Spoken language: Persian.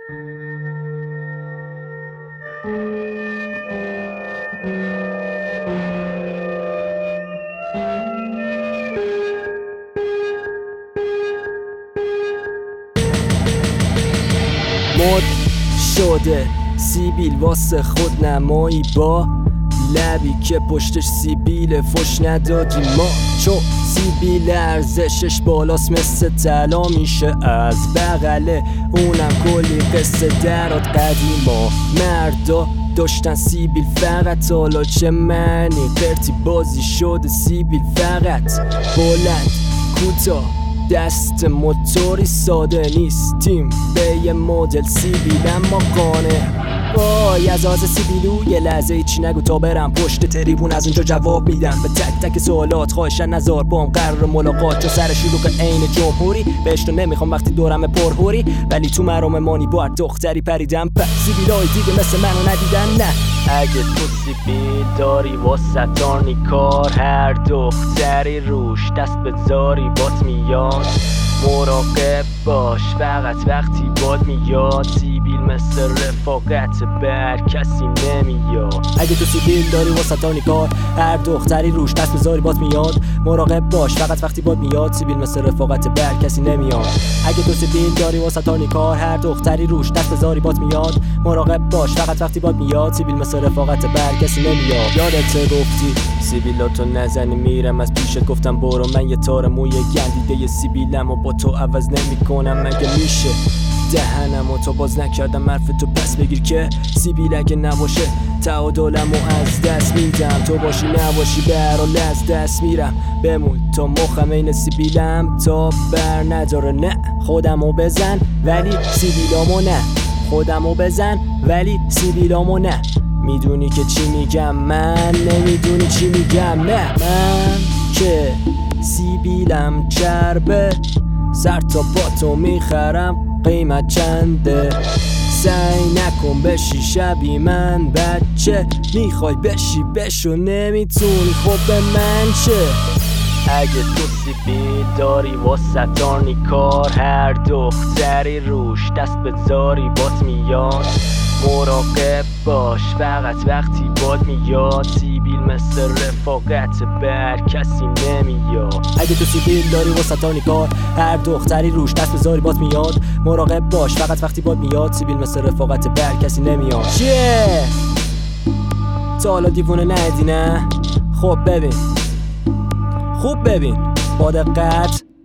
مد شده سیبیل واسه خود نمایی با لبی که پشتش سیبیل فش ندادی ما، چو سیبیل ارزشش بالاست مثل طلا میشه از بغله، اونم کلی قصه درات قدیما. مردا داشتن سیبیل فقط، حالا چه معنی قرتی بازی شده سیبیل فقط بلند کوتاه دست موتوری ساده نیستیم به یه مدل سیبیل اما قانع. وای از آز سیبیلو یه لحظه هیچی نگو تا برم پشت تریبون، از اونجا جواب میدم به تک تک سوالات. خواهشن نزار بام قرار ملاقات چون سر شلوغ عین جمهوری بهش تو نمیخوام وقتی دورم پرهوری، ولی تو مرام مانی با هر دختری پریدم. سیبیلای دیگه مثل منو ندیدن نه. اگه تو سیبیل داری واسه کار هر دختری روش دست بذاری بات میاد، مراقب باش فقط وقتی باد میاد. سیبیل مثل رفاقت بر کسی نمیاد. اگه تو سیبیل داری واسه کار هر دختری روش دست بذاری بات میاد، مراقب باش فقط وقتی باد میاد. سیبیل مثل رفاقت بر کسی نمیاد. اگه تو سیبیل داری واسه کار هر دختری روش دست بذاری بات میاد، مراقب باش فقط وقتی باد میاد. سیبیل مثل رفاقت بر کسی نمیاد. یادت گفتی سیبیلاتو نزنی میرم از پیشت، گفتم برو من یه تار موی گندیده ی سیبیلم و با تو عوض نمی کنم مگه میشه. دهنم و تو باز نکردم حرف تو پس بگیر که سیبیل اگه نباشه تعادلم و از دست میدم. تو باشی نباشی به هر حال از دست میرم. بمون تا مخم این سیبیلم تا بر نداره. نه خودمو بزن ولی سیبیلامو نه، خودمو بزن ولی سیبیلامو نه. میدونی که چی میگم من، نمیدونی چی میگم نه. من که سیبیلم چربه سر تا پاتو میخرم قیمت چنده. سعی نکن بشی شبیه من بچه، میخوای بشی بشو نمیتونی خب به من چه. اگه تو سیبیل داری واسه کار هر دختری روش دست بذاری بات میاد، مراقب باش فقط وقتی باد میاد. سیبیل مثل رفاقت بر کسی نمیاد. اگه تو سیبیل داری واسه کار هر دختری روش دست بذاری بات میاد، مراقب باش فقط وقتی باد میاد. سیبیل مثل رفاقت بر کسی نمیاد. چیه؟ تا حالا دیوونه ندیدی نه؟ خب ببین خوب ببین با دقت